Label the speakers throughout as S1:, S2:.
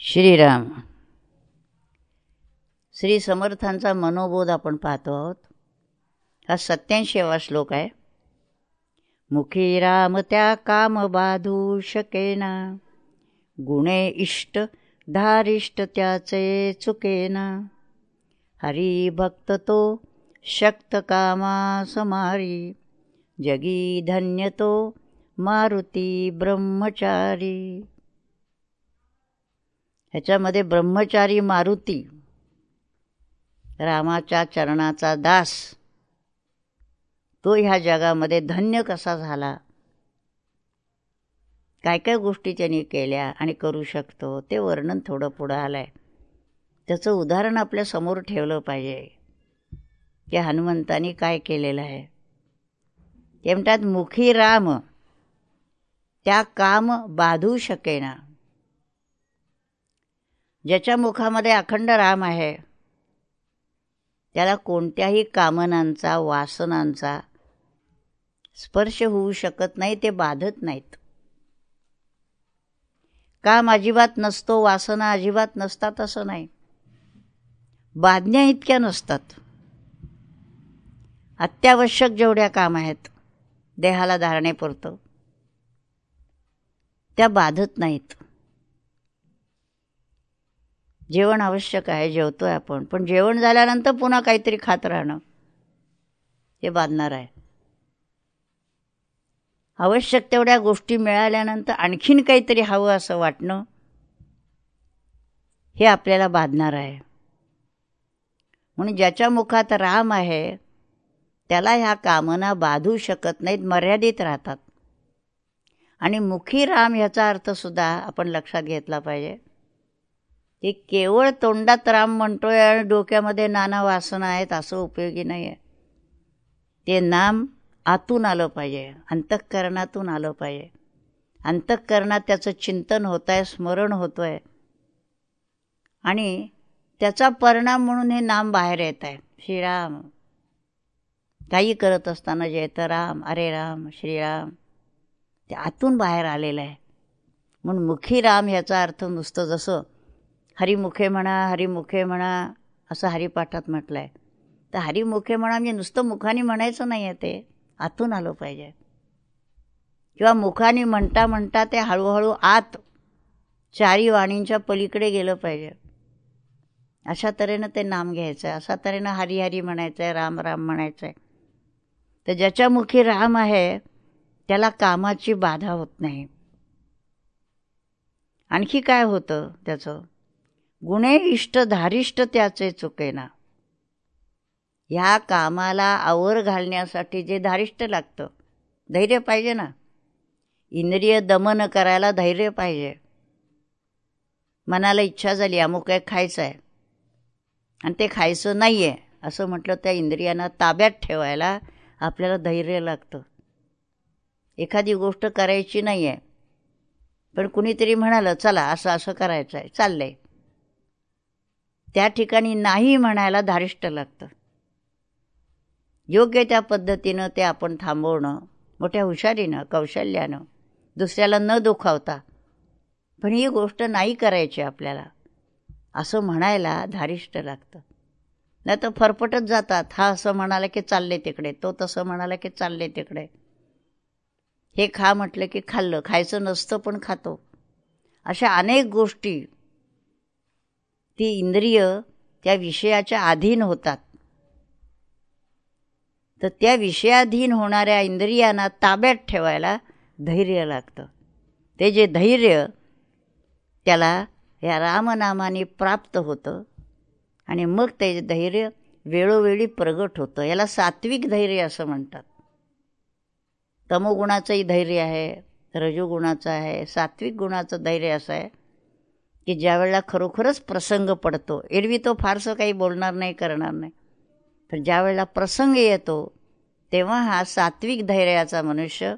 S1: श्रीराम. श्री समर्थांचा मनोबोध आपण पाहतो आहोत. हा 87वा श्लोक आहे. मुखी राम त्या काम बाधू शकेना, गुणे इष्ट धारिष्ट त्याचे चुकेना. हरी भक्त तो शक्त कामा समारी, जगी धन्य तो मारुती ब्रह्मचारी. ह्याच्यामध्ये ब्रह्मचारी मारुती, रामाच्या चरणाचा दास, तो ह्या जगामध्ये धन्य कसा झाला, काय काय गोष्टी त्यांनी केल्या आणि करू शकतो ते वर्णन थोडं पुढं आलं आहे. त्याचं उदाहरण आपल्या समोर ठेवलं पाहिजे की हनुमंतानी काय केलेलं आहे. ते म्हणतात मुखी राम त्या काम बाधू शकेना. ज्याच्या मुखामध्ये अखंड राम आहे त्याला कोणत्याही कामनांचा वासनांचा स्पर्श होऊ शकत नाही, ते बाधत नाहीत. काम अजिबात नसतो, वासना अजिबात नसतात असं नाही, बाधण्या इतक्या नसतात. अत्यावश्यक जेवढ्या काम आहेत देहाला धारणेपुरतं त्या बाधत नाहीत. जेवण आवश्यक आहे, जेवतोय आपण, पण जेवण झाल्यानंतर पुन्हा काहीतरी खात राहणं हे बाधणार आहे. आवश्यक तेवढ्या गोष्टी मिळाल्यानंतर आणखीन काहीतरी हवं असं वाटणं हे आपल्याला बाधणार आहे. म्हणून ज्याच्या मुखात राम आहे त्याला ह्या कामना बाधू शकत नाहीत, मर्यादित राहतात. आणि मुखी राम ह्याचा अर्थ सुद्धा आपण लक्षात घेतला पाहिजे की केवळ तोंडात राम म्हणतोय आणि डोक्यामध्ये नाना वासना आहेत असं उपयोगी नाही आहे. ते नाम आतून आलं पाहिजे, अंतःकरणातून आलं पाहिजे. अंतःकरणात त्याचं चिंतन होत आहे, स्मरण होतं आहे आणि त्याचा परिणाम म्हणून हे नाम बाहेर येत आहे. श्रीराम काही करत असताना जे येतं राम, अरे राम, श्रीराम, ते आतून बाहेर आलेलं आहे. म्हणून मुखी राम ह्याचा अर्थ नुसतं जसं हरिमुखे म्हणा, हरिमुखे म्हणा असं हरिपाठात म्हटलं आहे, तर हरिमुखे म्हणा म्हणजे नुसतं मुखाने म्हणायचं नाही आहे, ते आतून आलं पाहिजे. किंवा मुखाने म्हणता म्हणता ते हळूहळू आत चारी वाणींच्या पलीकडे गेलं पाहिजे. अशा तऱ्हेनं ते नाम घ्यायचं आहे, अशा तऱ्हेनं हरी हरी म्हणायचं आहे, राम राम म्हणायचं आहे. तर ज्याच्या मुखी राम आहे त्याला कामाची बाधा होत नाही. आणखी काय होतं त्याचं? गुणे इष्ट धारिष्ट त्याचे चुकेना. ह्या कामाला आवर घालण्यासाठी जे धारिष्ट लागतं, धैर्य पाहिजे ना. इंद्रिय दमन करायला धैर्य पाहिजे. मनाला इच्छा झाली अमुक काय खायचं आहे आणि ते खायचं नाही आहे असं म्हटलं, त्या इंद्रियांना ताब्यात ठेवायला आपल्याला धैर्य लागतं. एखादी गोष्ट करायची नाही आहे पण कुणीतरी म्हणालं चला असं असं करायचं आहे, चाललंय, त्या ठिकाणी नाही म्हणायला धारिष्ट लागतं. योग्य त्या पद्धतीनं ते आपण थांबवणं, मोठ्या हुशारीनं, कौशल्यानं, दुसऱ्याला न दुखावता, पण ही गोष्ट नाही करायची आपल्याला असं म्हणायला धारिष्ट लागतं. नाही तर फरफटत जातात. हा असं म्हणाला की चालले तिकडे, तो तसं म्हणाला की चालले तिकडे. हे खा म्हटलं की खाल्लं, खायचं नसतं पण खातो. अशा अनेक गोष्टी ती इंद्रिय त्या विषयाच्या अधीन होतात. तर त्या विषयाधीन होणाऱ्या इंद्रियांना ताब्यात ठेवायला धैर्य लागतं. ते जे धैर्य त्याला या रामनामाने प्राप्त होतं आणि मग ते धैर्य वेळोवेळी प्रगट होतं. याला सात्विक धैर्य असं म्हणतात. तमोगुणाचंही धैर्य आहे, रजोगुणाचं आहे, सात्विक गुणाचं धैर्य असं आहे की ज्या वेळेला खरोखरच प्रसंग पडतो, एरवी तो फारसं काही बोलणार नाही, करणार नाही, पण ज्या वेळेला प्रसंग येतो तेव्हा हा सात्विक धैर्याचा मनुष्य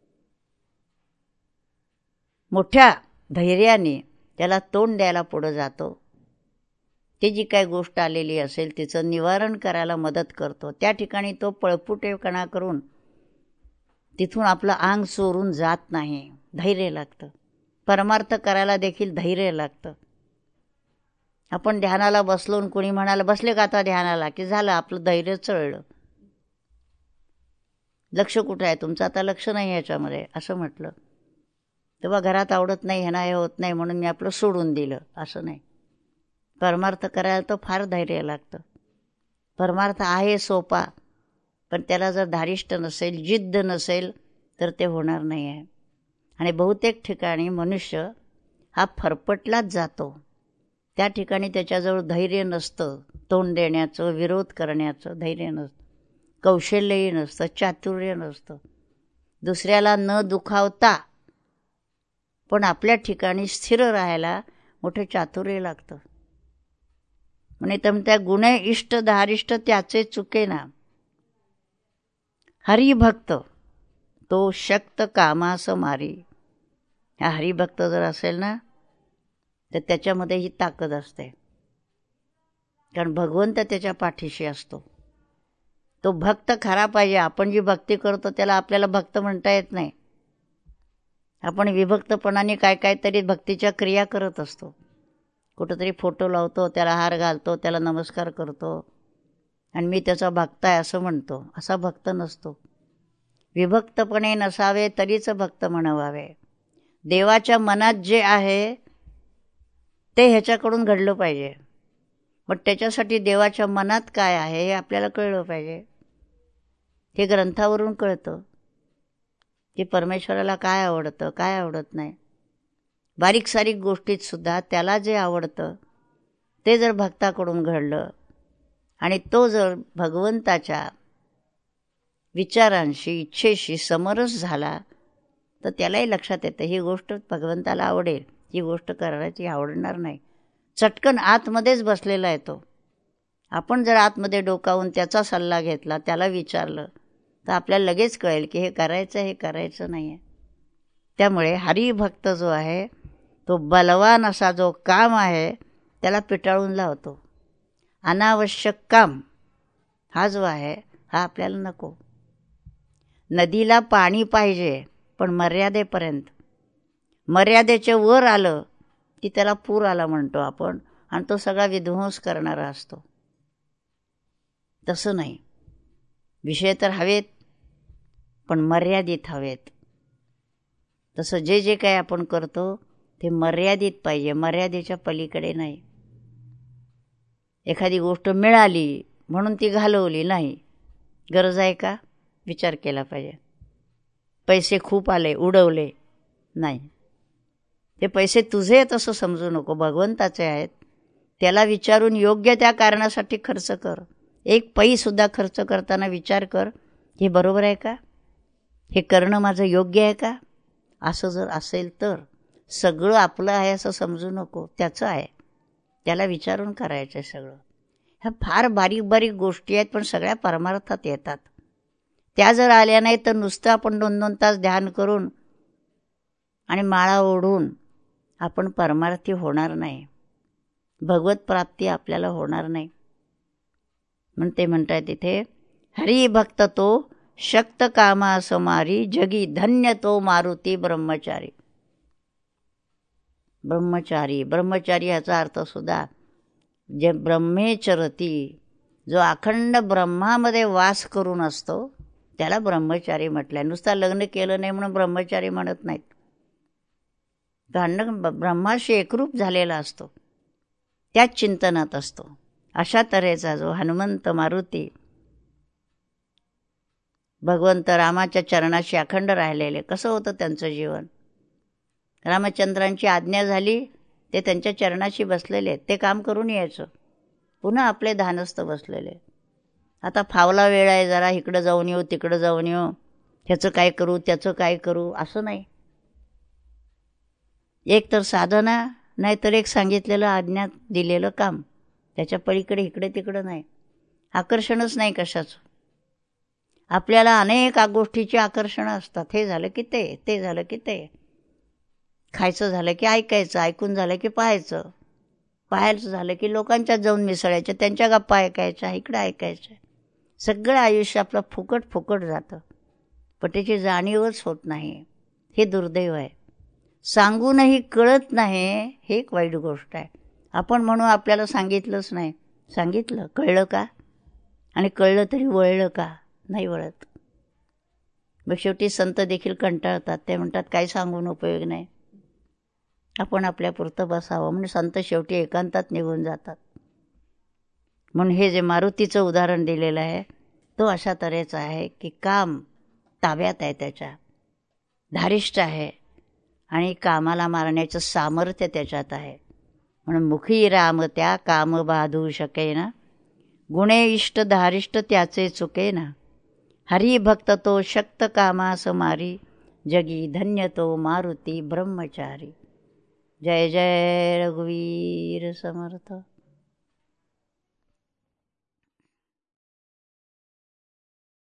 S1: मोठ्या धैर्याने त्याला तोंड द्यायला पुढं जातो. ते जी काय गोष्ट आलेली असेल तिचं निवारण करायला मदत करतो. त्या ठिकाणी तो पळपुटेपणा करून तिथून आपलं अंग चोरून जात नाही. धैर्य लागतं. परमार्थ करायला देखील धैर्य लागतं. आपण ध्यानाला बसलो आणि कुणी म्हणाला बसले का आता ध्यानाला, की झालं आपलं धैर्य चळलं. लक्ष कुठं आहे तुमचं, आता लक्ष नाही याच्यामध्ये असं म्हटलं. तेव्हा घरात आवडत नाही, ह्यांना हे होत नाही म्हणून मी आपलं सोडून दिलं, असं नाही. परमार्थ करायला तर फार धैर्य लागतं. परमार्थ आहे सोपा, पण त्याला जर धारिष्ट नसेल, जिद्द नसेल तर ते होणार नाही आहे. आणि बहुतेक ठिकाणी मनुष्य हा फरफटलाच जातो. त्या ठिकाणी त्याच्याजवळ धैर्य नसतं, तोंड देण्याचं, विरोध करण्याचं धैर्य नसतं, कौशल्यही नसतं, चातुर्य नसतं. दुसऱ्याला न दुखावता पण आपल्या ठिकाणी स्थिर राहायला मोठं चातुर्य लागतं. म्हणे तर त्या गुणे इष्ट धारिष्ट त्याचे चुके ना. हरिभक्त तो शक्त कामास मारी. हा हरिभक्त जर असेल ना तर त्याच्यामध्ये ही ताकद असते, कारण भगवंत त्याच्या पाठीशी असतो. तो भक्त खरा पाहिजे. आपण जी भक्ती करतो त्याला आपल्याला भक्त म्हणता येत नाही. आपण विभक्तपणाने काय काय तरी भक्तीच्या क्रिया करत असतो. कुठंतरी फोटो लावतो, त्याला हार घालतो, त्याला नमस्कार करतो आणि मी त्याचा भक्त आहे असं म्हणतो. असा भक्त नसतो. विभक्तपणे नसावे तरीच भक्त म्हणावे. देवाच्या मनात जे आहे ते ह्याच्याकडून घडलं पाहिजे. पण त्याच्यासाठी देवाच्या मनात काय आहे हे आपल्याला कळलं पाहिजे. हे ग्रंथावरून कळतं की परमेश्वराला काय आवडतं, काय आवडत नाही. बारीक सारीक गोष्टीत सुद्धा त्याला जे आवडतं ते जर भक्ताकडून घडलं आणि तो जर भगवंताच्या विचारांशी, इच्छेशी समरस झाला तर त्यालाही लक्षात येतं ही गोष्ट भगवंताला आवडेल, ही गोष्ट करायची आवडणार नाही. चटकन आतमध्येच बसलेला आहे तो. आपण जर आतमध्ये डोकावून त्याचा सल्ला घेतला, त्याला विचारलं तर आपल्याला लगेच कळेल की हे करायचं, हे करायचं नाही आहे. त्यामुळे हरिभक्त जो आहे तो बलवान असा जो काम आहे त्याला पिटाळून लावतो. अनावश्यक काम हा जो आहे हा आपल्याला नको. नदीला पाणी पाहिजे पण मर्यादेपर्यंत. मर्यादेच्या वर आलं की त्याला पूर आला म्हणतो आपण, आणि तो सगळा विध्वंस करणारा असतो. तसं नाही. विषय तर हवेत पण मर्यादित हवेत. तसं जे जे काही आपण करतो ते मर्यादित पाहिजे, मर्यादेच्या पलीकडे नाही. एखादी गोष्ट मिळाली म्हणून ती घालवली नाही. गरज आहे का विचार केला पाहिजे. पैसे खूप आले उडवले नाही. ते पैसे तुझे आहेत असं समजू नको, भगवंताचे आहेत. त्याला विचारून योग्य त्या कारणासाठी खर्च कर. एक पैसुद्धा खर्च करताना विचार कर, हे बरोबर आहे का, हे करणं माझं योग्य आहे का. असं जर असेल तर सगळं आपलं आहे असं समजू नको, त्याचं आहे. त्याला विचारून करायचं आहे सगळं. ह्या फार बारीक बारीक गोष्टी आहेत पण सगळ्या परमार्थात येतात. त्या जर आल्या नाही तर नुसतं आपण 2-2 तास ध्यान करून आणि माळा ओढून आपण परमार्थी होणार नाही. भगवत प्राप्ती आपल्याला होणार नाही. म्हणून ते म्हणताय तिथे, हरिभक्त तो शक्त कामा समारी, जगी धन्य तो मारुती ब्रह्मचारी. ब्रह्मचारी, ब्रह्मचारी याचा अर्थ सुद्धा जे ब्रह्मेचरती, जो अखंड ब्रह्मामध्ये वास करून असतो त्याला ब्रह्मचारी म्हटलंय. नुसता लग्न केलं नाही म्हणून ब्रह्मचारी म्हणत नाहीत. ब्रह्माशी एकरूप झालेला असतो, त्याच चिंतनात असतो. अशा तऱ्हेचा जो हनुमंत मारुती भगवंत रामाच्या चरणाशी अखंड राहिलेले. कसं होतं त्यांचं जीवन. रामचंद्रांची आज्ञा झाली ते त्यांच्या चरणाशी बसलेले, ते काम करून यायचं, पुन्हा आपले धानस्थ बसलेले. आता फावला वेळ आहे, जरा इकडं जाऊन येऊ, तिकडं जाऊन येऊ, ह्याचं काय करू, त्याचं काय करू, असं नाही. एक तर साधना, नाहीतर एक सांगितलेलं आज्ञा दिलेलं काम. त्याच्या पलीकडे इकडे तिकडं नाही. आकर्षणच नाही कशाचं. आपल्याला अनेक गोष्टीची आकर्षणं असतात. हे झालं की ते, ते झालं की ते. खायचं झालं की ऐकायचं, ऐकून झालं की पाहायचं, पाहायचं झालं की लोकांच्यात जाऊन मिसळायचं, त्यांच्या गप्पा ऐकायच्या, इकडं ऐकायचं. सगळं आयुष्य आपलं फुकट फुकट जातं, पण त्याची जाणीवच होत नाही. हे दुर्दैव आहे. सांगूनही कळत नाही, हे एक वाईट गोष्ट आहे. आपण म्हणू आपल्याला सांगितलंच नाही. सांगितलं, कळलं का? आणि कळलं तरी वळलं का? नाही वळत. मग शेवटी संत देखील कंटाळतात. ते म्हणतात काही सांगून उपयोग नाही, आपण आपल्यापुरतं बसावं. म्हणून संत शेवटी एकांतात निघून जातात. म्हणून हे जे मारुतीचं उदाहरण दिलेलं आहे तो अशा तऱ्हेचा आहे की काम ताब्यात आहे, त्याच्या धारिष्ट आहे आणि कामाला मारण्याचं सामर्थ्य त्याच्यात आहे. म्हणून मुखी राम त्या काम बाधू शकेना, गुणे इष्ट धारिष्ट त्याचे चुकेना. हरी भक्त तो शक्त कामास मारी, जगी धन्य तो मारुती ब्रह्मचारी. जय जय रघुवीर समर्थ.